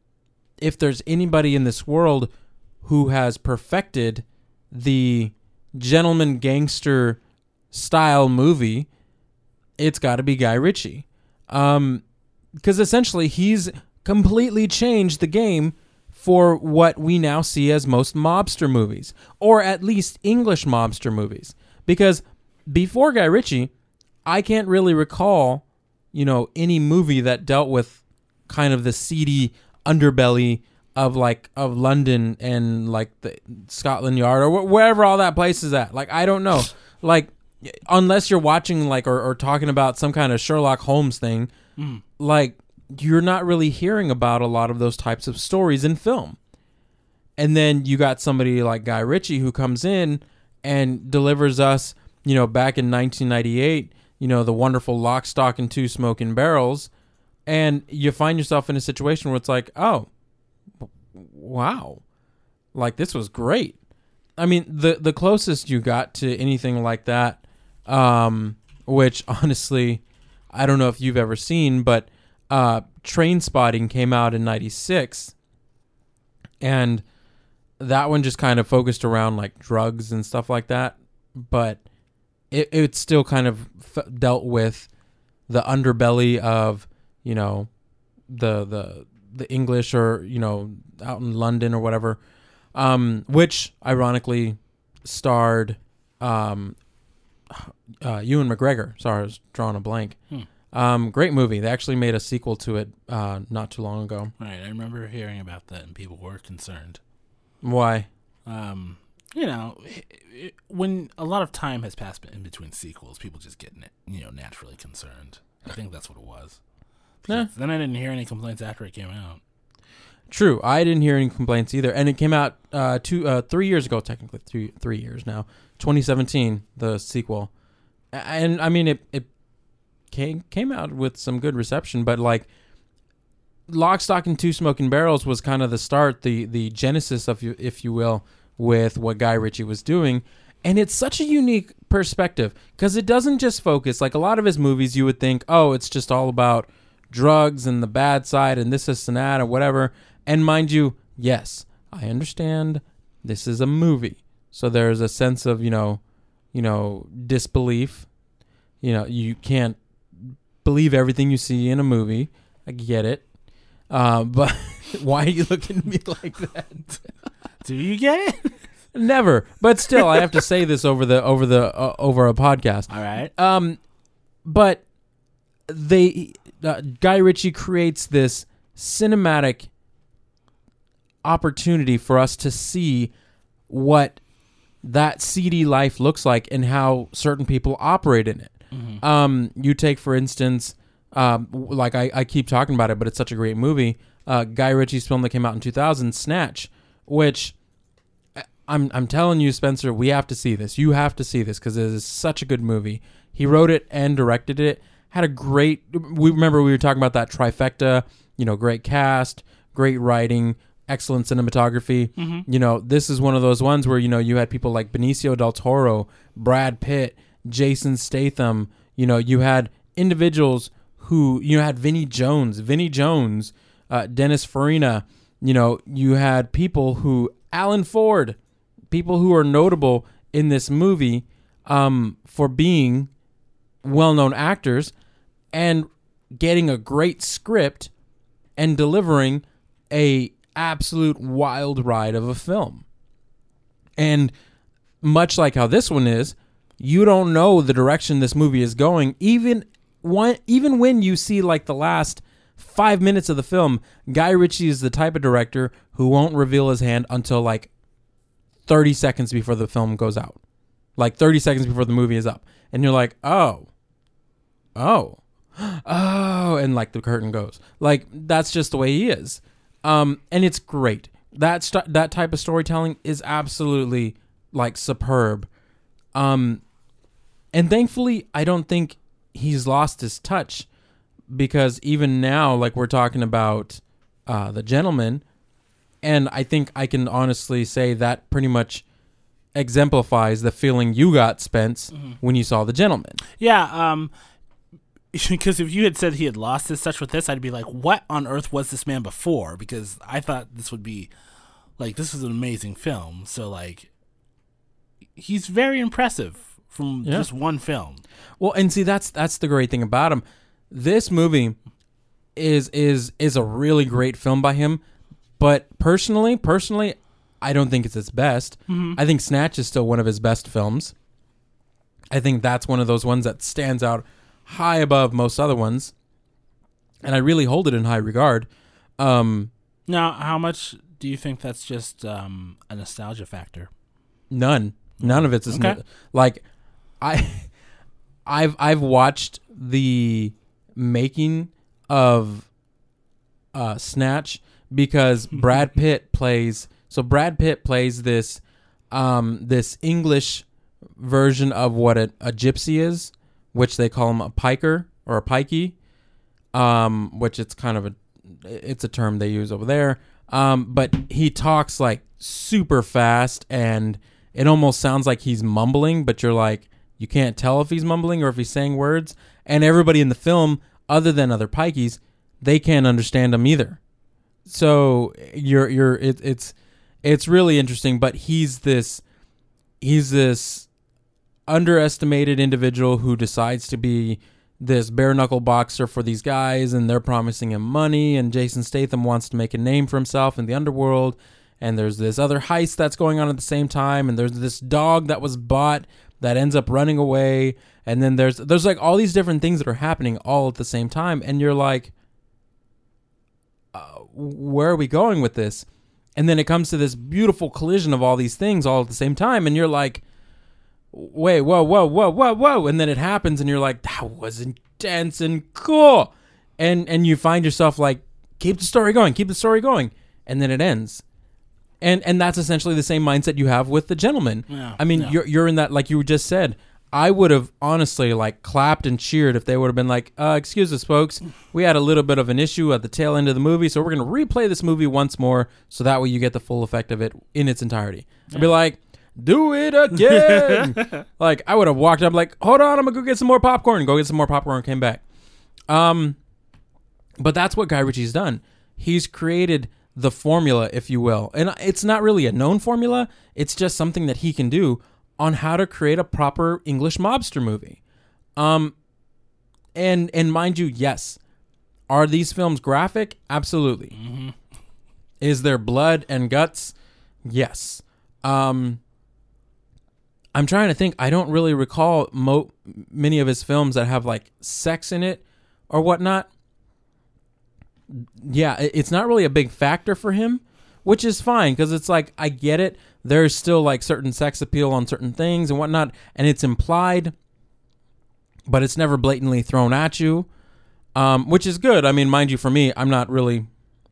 if there's anybody in this world who has perfected the gentleman gangster style movie, it's got to be Guy Ritchie. Um, because essentially he's completely changed the game for what we now see as most mobster movies, or at least English mobster movies. Because before Guy Ritchie, I can't really recall, you know, any movie that dealt with kind of the seedy underbelly of like of London and like the Scotland Yard or wh- wherever all that place is at. Like, I don't know. Like, unless you're watching like or, or talking about some kind of Sherlock Holmes thing, mm. like you're not really hearing about a lot of those types of stories in film. And then you got somebody like Guy Ritchie who comes in and delivers us, you know, back in nineteen ninety-eight, you know, the wonderful Lock, Stock, and Two Smoking Barrels, and you find yourself in a situation where it's like, oh, wow, like this was great. I mean, the the closest you got to anything like that, um, which honestly, I don't know if you've ever seen, but uh, Trainspotting came out in ninety-six, and that one just kind of focused around like drugs and stuff like that, but It it still kind of f- dealt with the underbelly of, you know, the the the English or, you know, out in London or whatever, um, which ironically starred um, uh, Ewan McGregor. Sorry, I was drawing a blank. Hmm. Um, great movie. They actually made a sequel to it uh, not too long ago. Right, I remember hearing about that and people were concerned. Why? Um. You know, when a lot of time has passed in between sequels, people just get, you know, naturally concerned. I think that's what it was. Yeah. Then I didn't hear any complaints after it came out. True, I didn't hear any complaints either, and it came out uh, two, uh, three years ago, technically three, three years now, twenty seventeen, the sequel, and I mean it, it came came out with some good reception, but like Lock, Stock, and Two Smoking Barrels was kind of the start, the the genesis of you, if you will, with what Guy Ritchie was doing. And it's such a unique perspective because it doesn't just focus, like a lot of his movies, you would think, oh, it's just all about drugs and the bad side and this, this, and that, or whatever. And mind you, yes, I understand this is a movie. So there's a sense of, you know, you know, disbelief. You know, you can't believe everything you see in a movie. I get it. Uh, but why are you looking at me like that? Do you get it? Never, but still, I have to say this over the over the uh, over a podcast. All right. Um, but they uh, Guy Ritchie creates this cinematic opportunity for us to see what that seedy life looks like and how certain people operate in it. Mm-hmm. Um, you take, for instance, um, like I, I keep talking about it, but it's such a great movie. Uh, Guy Ritchie's film that came out in two thousand, Snatch, which. I'm I'm telling you, Spencer, we have to see this. You have to see this because it is such a good movie. He wrote it and directed it. Had a great. We remember we were talking about that trifecta. You know, great cast, great writing, excellent cinematography. Mm-hmm. You know, this is one of those ones where you know you had people like Benicio del Toro, Brad Pitt, Jason Statham. You know, you had individuals who you had Vinnie Jones, Vinnie Jones, uh, Dennis Farina. You know, you had people who Alan Ford. People who are notable in this movie um, for being well-known actors and getting a great script and delivering a absolute wild ride of a film. And much like how this one is, you don't know the direction this movie is going. Even one, even when you see like the last five minutes of the film, Guy Ritchie is the type of director who won't reveal his hand until like thirty seconds before the film goes out. Like thirty seconds before the movie is up. And you're like, oh, oh, oh, and like the curtain goes. Like that's just the way he is. Um, and it's great. That st- that type of storytelling is absolutely like superb. Um, and thankfully, I don't think he's lost his touch because even now, like we're talking about uh, The Gentleman, and I think I can honestly say that pretty much exemplifies the feeling you got, Spence, mm-hmm. when you saw The Gentleman. Yeah, um, because if you had said he had lost his touch with this, I'd be like, what on earth was this man before? Because I thought this would be, like, this is an amazing film. So, like, he's very impressive from yeah. just one film. Well, and see, that's that's the great thing about him. This movie is is is a really great film by him. But personally, personally, I don't think it's his best. Mm-hmm. I think Snatch is still one of his best films. I think that's one of those ones that stands out high above most other ones. And I really hold it in high regard. Um, now, how much do you think that's just um, a nostalgia factor? None. None of it's is okay. no, like I I've I've watched the making of uh, Snatch because Brad Pitt plays so Brad Pitt plays this um, this English version of what a, a gypsy is, which they call him a piker or a pikey, um, which it's kind of a it's a term they use over there. Um, but he talks like super fast and it almost sounds like he's mumbling, but you're like, you can't tell if he's mumbling or if he's saying words. And everybody in the film, other than other pikeys, they can't understand him either. So you're you're it, it's it's really interesting. But he's this he's this underestimated individual who decides to be this bare knuckle boxer for these guys, and they're promising him money. And Jason Statham wants to make a name for himself in the underworld. And there's this other heist that's going on at the same time, and there's this dog that was bought that ends up running away, and then there's there's like all these different things that are happening all at the same time, and you're like, uh, where are we going with this? And then it comes to this beautiful collision of all these things all at the same time, and you're like, wait, whoa, whoa, whoa, whoa, whoa, and then it happens, and you're like, that was intense and cool, and and you find yourself like, keep the story going, keep the story going, and then it ends. And and that's essentially the same mindset you have with The Gentleman. Yeah, I mean, yeah. you're you're in that, like you just said. I would have honestly like clapped and cheered if they would have been like, uh, excuse us, folks. We had a little bit of an issue at the tail end of the movie, so we're going to replay this movie once more so that way you get the full effect of it in its entirety. Yeah. I'd be like, do it again. Like, I would have walked up like, hold on, I'm going to go get some more popcorn. Go get some more popcorn and came back. Um, but that's what Guy Ritchie's done. He's created the formula, if you will. And it's not really a known formula. It's just something that he can do on how to create a proper English mobster movie. Um, and, and mind you, yes. Are these films graphic? Absolutely. Mm-hmm. Is there blood and guts? Yes. Um, I'm trying to think. I don't really recall mo- many of his films that have like sex in it or whatnot. Yeah, it's not really a big factor for him, which is fine because it's like, I get it. There's still like certain sex appeal on certain things and whatnot, and it's implied, but it's never blatantly thrown at you, um, which is good. I mean, mind you, for me, I'm not really,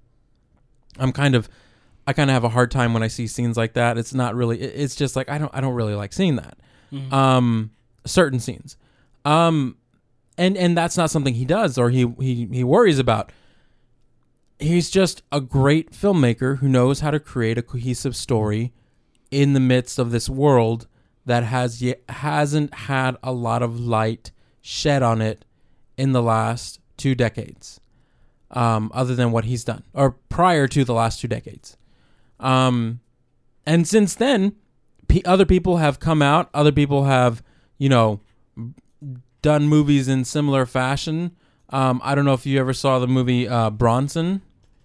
I'm kind of, I kind of have a hard time when I see scenes like that. It's not really, it's just like, I don't, I don't really like seeing that. Mm-hmm. Um, certain scenes. Um, and, and that's not something he does or he, he, he worries about. He's just a great filmmaker who knows how to create a cohesive story in the midst of this world that has yet, hasn't had a lot of light shed on it in the last two decades, um, other than what he's done, or prior to the last two decades. Um, and since then, p- other people have come out, other people have, you know, done movies in similar fashion. Um, I don't know if you ever saw the movie uh, Bronson.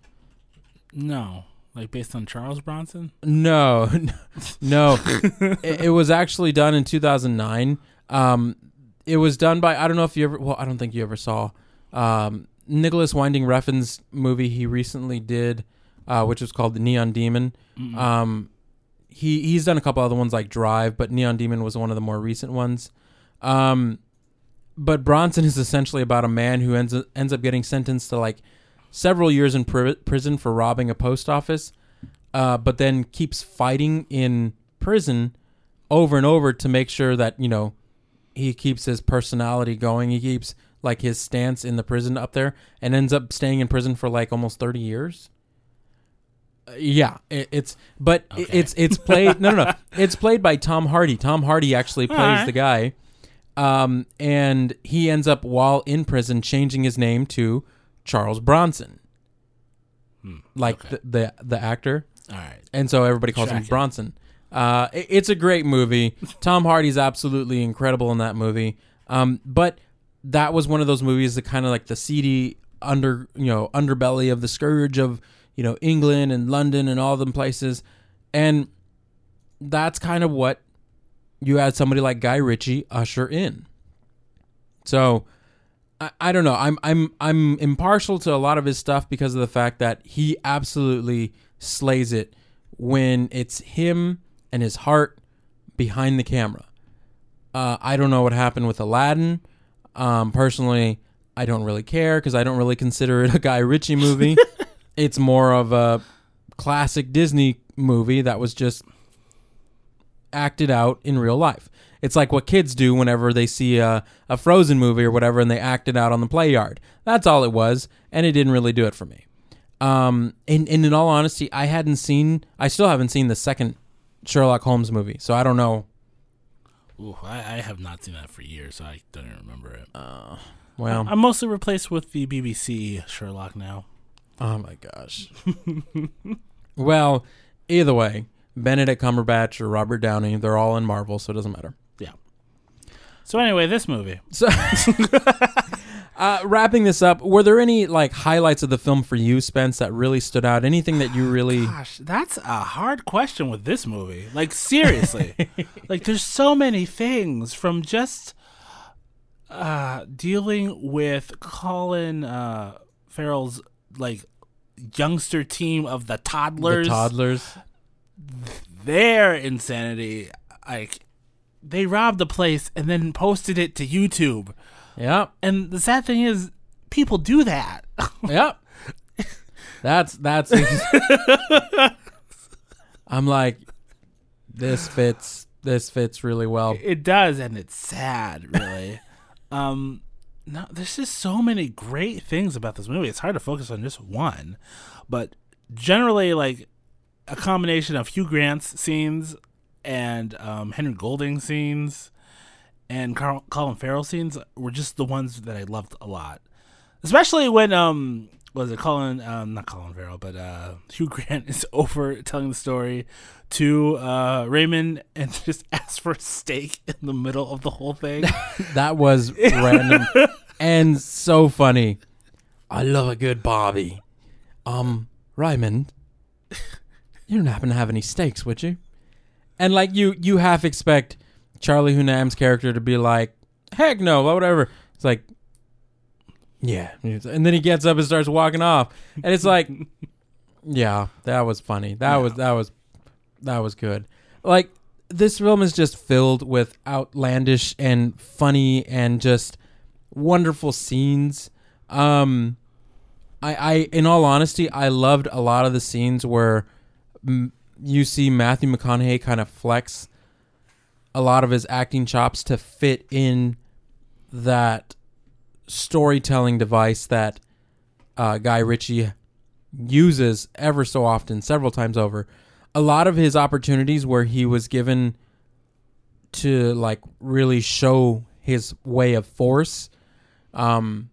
No. Like based on Charles Bronson? No, no. it, it was actually done in two thousand nine. Um, it was done by, I don't know if you ever, well, I don't think you ever saw um, Nicholas Winding Refn's movie he recently did, uh, which was called The Neon Demon. Mm-hmm. Um, he he's done a couple other ones like Drive, but Neon Demon was one of the more recent ones. Um, but Bronson is essentially about a man who ends up, ends up getting sentenced to like several years in pr- prison for robbing a post office, uh, but then keeps fighting in prison over and over to make sure that, you know, he keeps his personality going. He keeps like his stance in the prison up there and ends up staying in prison for like almost thirty years. Uh, yeah, it, it's, but okay. it, it's, it's played, no, no, no. It's played by Tom Hardy. Tom Hardy actually plays right. the guy. Um, and he ends up while in prison changing his name to Charles Bronson, hmm. like okay. the, the the actor. All right, and so everybody calls Tracking. him Bronson. Uh, it, it's a great movie. Tom Hardy's absolutely incredible in that movie. Um, but that was one of those movies that kind of like the seedy under you know underbelly of the scourge of you know England and London and all them places, and that's kind of what you had somebody like Guy Ritchie usher in. So. I don't know. I'm I'm I'm impartial to a lot of his stuff because of the fact that he absolutely slays it when it's him and his heart behind the camera. Uh, I don't know what happened with Aladdin. Um, personally, I don't really care because I don't really consider it a Guy Ritchie movie. It's more of a classic Disney movie that was just acted out in real life. It's like what kids do whenever they see a, a Frozen movie or whatever and they act it out on the play yard. That's all it was, and it didn't really do it for me. Um, and, and in all honesty, I hadn't seen, I still haven't seen the second Sherlock Holmes movie, so I don't know. Ooh, I, I have not seen that for years, so I don't even remember it. Uh, well, I'm mostly replaced with the B B C Sherlock now. Oh my gosh. Well, either way, Benedict Cumberbatch or Robert Downey, they're all in Marvel, so it doesn't matter. Yeah. So anyway, this movie. So, uh, wrapping this up, were there any like highlights of the film for you, Spence, that really stood out? Anything that you really? Gosh, that's a hard question with this movie. Like seriously, like there's so many things from just uh, dealing with Colin uh, Farrell's like youngster team of the toddlers. The toddlers. Their insanity, like they robbed the place and then posted it to YouTube. Yep. And the sad thing is, people do that. Yep. That's that's. I'm like, this fits. This fits really well. It does, and it's sad, really. um, no, there's just so many great things about this movie. It's hard to focus on just one, but generally, like. A combination of Hugh Grant's scenes and um, Henry Golding scenes and Carl, Colin Farrell scenes were just the ones that I loved a lot. Especially when, um, was it Colin, um, not Colin Farrell, but uh, Hugh Grant is over telling the story to uh, Raymond and just asks for a steak in the middle of the whole thing. That was random and so funny. I love a good Barbie. Um, Raymond, you don't happen to have any steaks, would you? And like you, you half expect Charlie Hunnam's character to be like, heck no, whatever. It's like, yeah. And then he gets up and starts walking off. And it's like, yeah, that was funny. That yeah. was, that was, that was good. Like, this film is just filled with outlandish and funny and just wonderful scenes. Um, I, I, in all honesty, I loved a lot of the scenes where m- you see Matthew McConaughey kind of flex a lot of his acting chops to fit in that storytelling device that uh, Guy Ritchie uses ever so often, several times over. A lot of his opportunities where he was given to like really show his way of force. Um,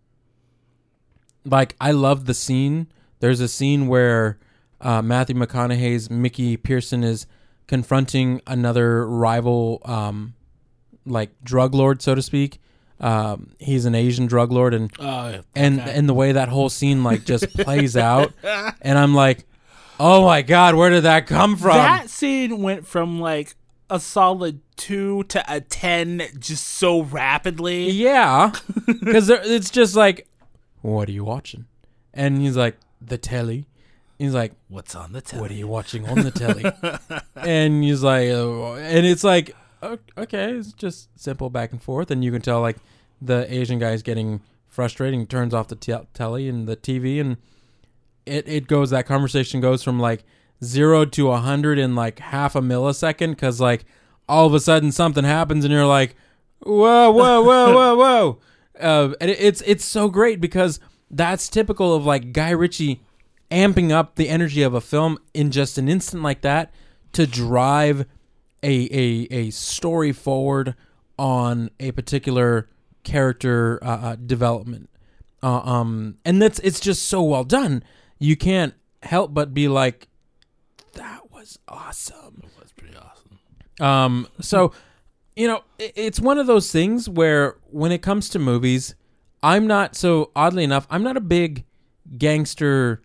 like I love the scene. There's a scene where uh, Matthew McConaughey's Mickey Pearson is confronting another rival, um, like drug lord, so to speak. Um, he's an Asian drug lord, and oh, okay. and and the way that whole scene like just plays out, and I'm like, oh my god, where did that come from? That scene went from like a solid two to a ten just so rapidly. Yeah, because it's just like, what are you watching? And he's like, the telly. He's like, what's on the telly? What are you watching on the telly? And he's like, oh. And it's like, okay, it's just simple back and forth, and you can tell like the Asian guy's getting frustrated. He turns off the t- telly and the T V, and it it goes. That conversation goes from like zero to a hundred in like half a millisecond, because like all of a sudden something happens, and you're like, whoa, whoa, whoa, whoa, whoa, uh, and it, it's it's so great because that's typical of like Guy Ritchie amping up the energy of a film in just an instant like that to drive a a a story forward on a particular character uh, uh, development, uh, um, and that's it's just so well done. You can't help but be like, that was awesome. It was pretty awesome. Um, so you know, it, it's one of those things where when it comes to movies, I'm not so oddly enough, I'm not a big gangster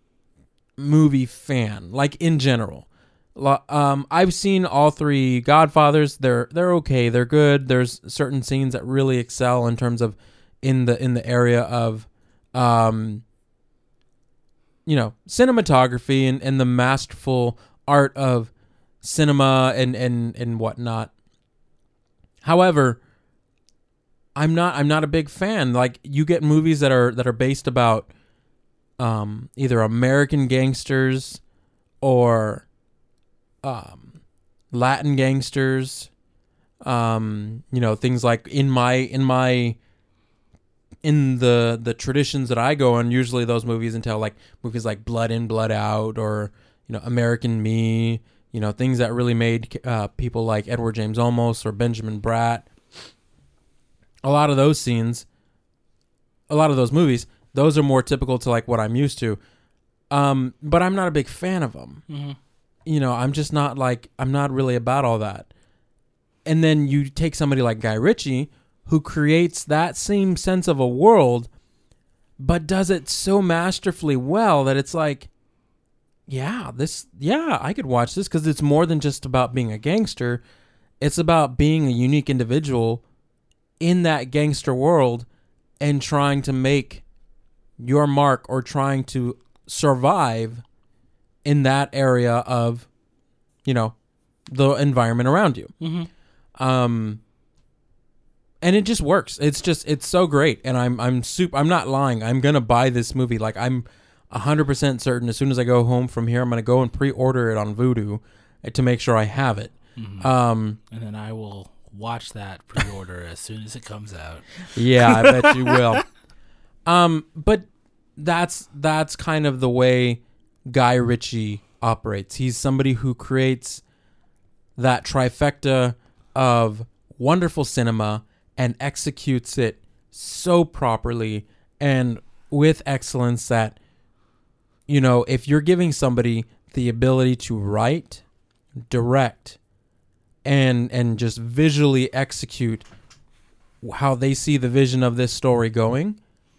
movie fan, like in general. Um, I've seen all three Godfathers. They're they're okay. They're good. There's certain scenes that really excel in terms of in the in the area of, um, you know, cinematography and, and the masterful art of cinema and and and whatnot. However, I'm not I'm not a big fan. Like, you get movies that are that are based about um, either American gangsters or Um, Latin gangsters, um, you know, things like in my in my in the the traditions that I go on. Usually, those movies entail like movies like Blood In, Blood Out, or you know, American Me. You know, things that really made uh, people like Edward James Olmos or Benjamin Bratt. A lot of those scenes, a lot of those movies, those are more typical to like what I'm used to. Um, but I'm not a big fan of them. Mm-hmm. You know, I'm just not like, I'm not really about all that. And then you take somebody like Guy Ritchie, who creates that same sense of a world, but does it so masterfully well that it's like, yeah, this, yeah, I could watch this, because it's more than just about being a gangster. It's about being a unique individual in that gangster world and trying to make your mark or trying to survive in that area of, you know, the environment around you. Mm-hmm. Um, and it just works. It's just, it's so great. And I'm, I'm super, I'm not lying. I'm going to buy this movie. Like, I'm a hundred percent certain as soon as I go home from here, I'm going to go and pre-order it on Vudu to make sure I have it. Mm-hmm. Um, and then I will watch that pre-order as soon as it comes out. Yeah, I bet you will. Um, but that's, that's kind of the way Guy Ritchie operates. He's somebody who creates that trifecta of wonderful cinema and executes it so properly and with excellence that, you know, if you're giving somebody the ability to write, direct, and and just visually execute how they see the vision of this story going,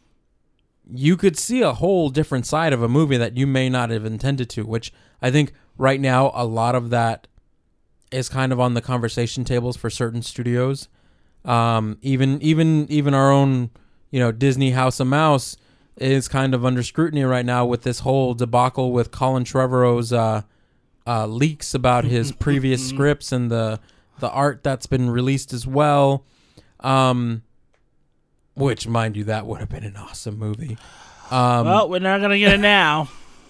you could see a whole different side of a movie that you may not have intended to, which I think right now a lot of that is kind of on the conversation tables for certain studios. Um, even even even our own, you know, Disney House of Mouse is kind of under scrutiny right now with this whole debacle with Colin Trevorrow's uh, uh, leaks about his previous scripts and the the art that's been released as well. Um, which, mind you, that would have been an awesome movie. Um, well, we're not gonna get it now.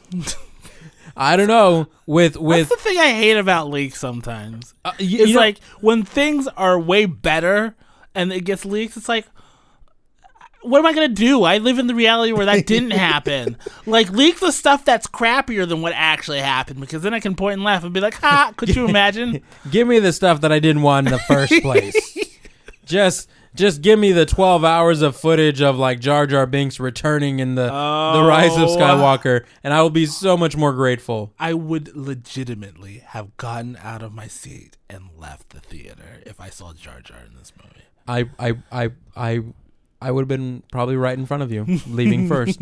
I don't know. With with That's the thing I hate about leaks sometimes. Uh, you, it's you know, like when things are way better and it gets leaked, it's like, what am I going to do? I live in the reality where that didn't happen. Like, leak the stuff that's crappier than what actually happened, because then I can point and laugh and be like, ha, could you imagine? Give me the stuff that I didn't want in the first place. just just give me the twelve hours of footage of, like, Jar Jar Binks returning in the, Oh. the Rise of Skywalker, and I will be so much more grateful. I would legitimately have gotten out of my seat and left the theater if I saw Jar Jar in this movie. I I I I I would have been probably right in front of you, leaving first.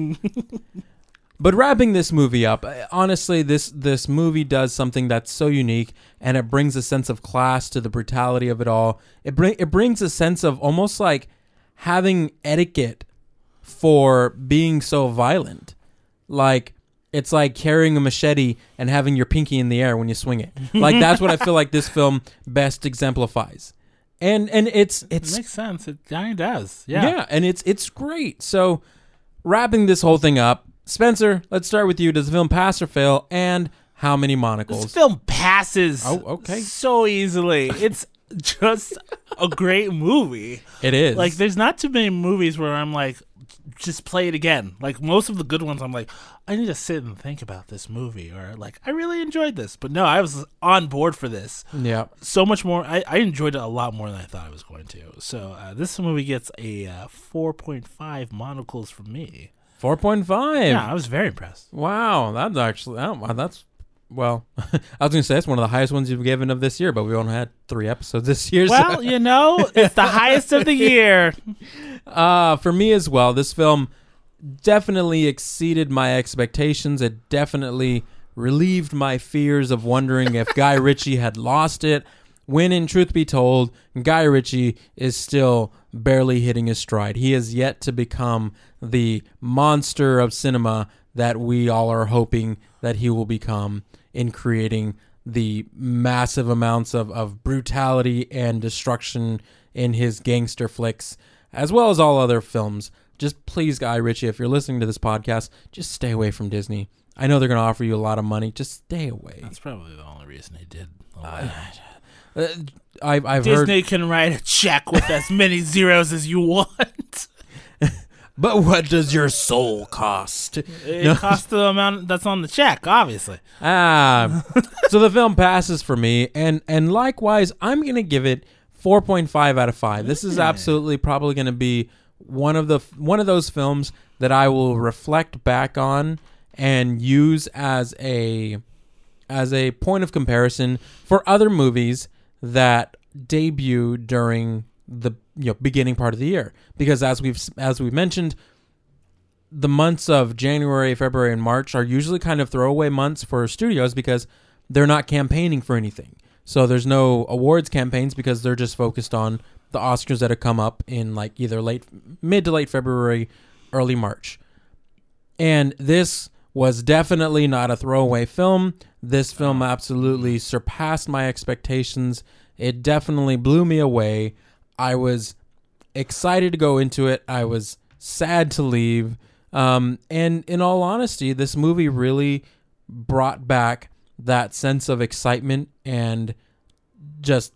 But wrapping this movie up, honestly, this this movie does something that's so unique, and it brings a sense of class to the brutality of it all. It bring it brings a sense of almost like having etiquette for being so violent. Like, it's like carrying a machete and having your pinky in the air when you swing it. Like, that's what I feel like this film best exemplifies. And and it's it's It makes sense. It kind of does. Yeah. yeah, and it's it's great. So, wrapping this whole thing up, Spencer, let's start with you. Does the film pass or fail, and how many monocles? This film passes Oh, okay. so easily. It's just a great movie. It is. Like, there's not too many movies where I'm like, just play it again. Like, most of the good ones, I'm like, I need to sit and think about this movie, or like, I really enjoyed this. But no, I was on board for this. Yeah. So much more. I, I enjoyed it a lot more than I thought I was going to. So uh, this movie gets a uh, four point five monocles from me. four point five. Yeah, I was very impressed. Wow, that's actually oh, wow, that's well. I was going to say it's one of the highest ones you've given of this year, but we only had three episodes this year. Well, so. you know, it's the highest of the year. Uh, for me as well, this film definitely exceeded my expectations. It definitely relieved my fears of wondering if Guy Ritchie had lost it. When, in truth be told, Guy Ritchie is still barely hitting his stride. He has yet to become the monster of cinema that we all are hoping that he will become in creating the massive amounts of, of brutality and destruction in his gangster flicks, as well as all other films. Just please, Guy Ritchie, if you're listening to this podcast, just stay away from Disney. I know they're going to offer you a lot of money. Just stay away. That's probably the only reason he did. Uh, uh, I've, I've Disney heard, can write a check with as many zeros as you want. but what does your soul cost? It No. costs the amount that's on the check, obviously. Ah, so the film passes for me, and and likewise, I'm gonna give it four point five out of five. This is absolutely probably gonna be one of the one of those films that I will reflect back on and use as a as a point of comparison for other movies that debut during the you know beginning part of the year, because as we've as we've mentioned, the months of January, February, and March are usually kind of throwaway months for studios because they're not campaigning for anything. So there's no awards campaigns because they're just focused on the Oscars that have come up in like either late mid to late February, early March. And this was definitely not a throwaway film. This film absolutely surpassed my expectations. It definitely blew me away. I was excited to go into it. I was sad to leave. Um, and in all honesty, this movie really brought back that sense of excitement and just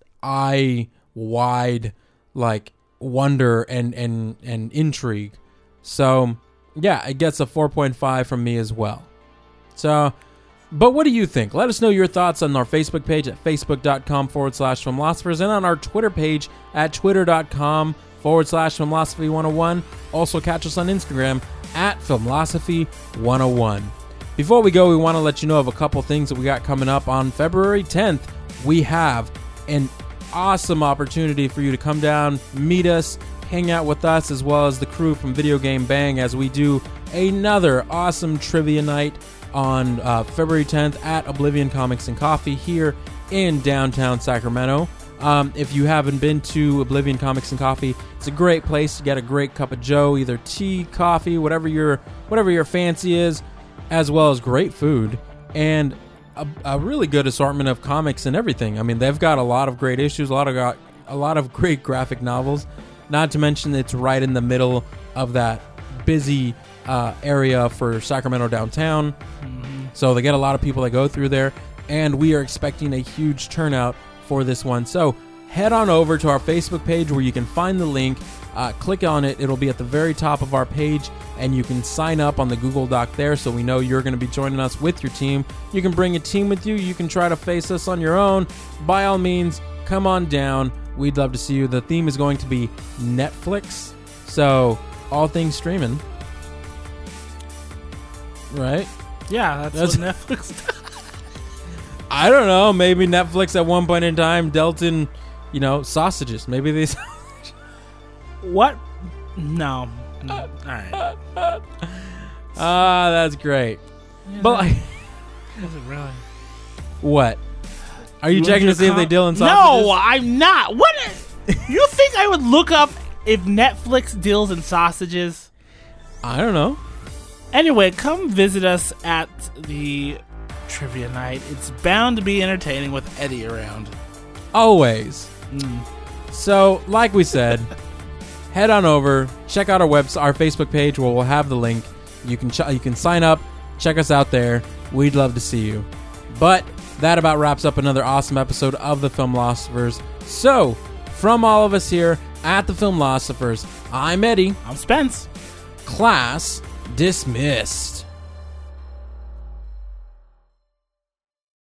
eye-wide like wonder and, and, and intrigue. So yeah, it gets a four point five from me as well. So But what do you think? Let us know your thoughts on our Facebook page at facebook.com forward slash Filmlosophers and on our Twitter page at twitter.com forward slash Filmlosophy 101. Also catch us on Instagram at Filmlosophy 101. Before we go, we want to let you know of a couple things that we got coming up. On February tenth, we have an awesome opportunity for you to come down, meet us, hang out with us, as well as the crew from Video Game Bang as we do another awesome trivia night on uh, February tenth at Oblivion Comics and Coffee here in downtown Sacramento. Um, if you haven't been to Oblivion Comics and Coffee, it's a great place to get a great cup of joe, either tea, coffee, whatever your whatever your fancy is, as well as great food and a, a really good assortment of comics and everything. I mean, they've got a lot of great issues, a lot of got, a lot of great graphic novels. Not to mention, it's right in the middle of that busy uh, area for Sacramento downtown. Mm-hmm. So they get a lot of people that go through there, and we are expecting a huge turnout for this one. So head on over to our Facebook page where you can find the link. Uh, click on it. It'll be at the very top of our page, and you can sign up on the Google Doc there so we know you're going to be joining us with your team. You can bring a team with you. You can try to face us on your own. By all means, come on down. We'd love to see you. The theme is going to be Netflix, so all things streaming. Right? Yeah, that's, That's- what Netflix does. I don't know. Maybe Netflix at one point in time dealt in, you know, sausages. Maybe they... What? No. no. All right. Ah, that's great. Yeah, But like, is it really? what? Are you You checking to wanna do see a if they com- deal in sausages? No, I'm not. What? You think I would look up if Netflix deals in sausages? I don't know. Anyway, come visit us at the trivia night. It's bound to be entertaining with Eddie around. Always. Mm. So, like we said, head on over, check out our website, our Facebook page, where we'll have the link. You can ch- you can sign up, check us out there. We'd love to see you. But that about wraps up another awesome episode of the Filmlosophers. So, from all of us here at the Filmlosophers, I'm Eddie. I'm Spence. Class dismissed.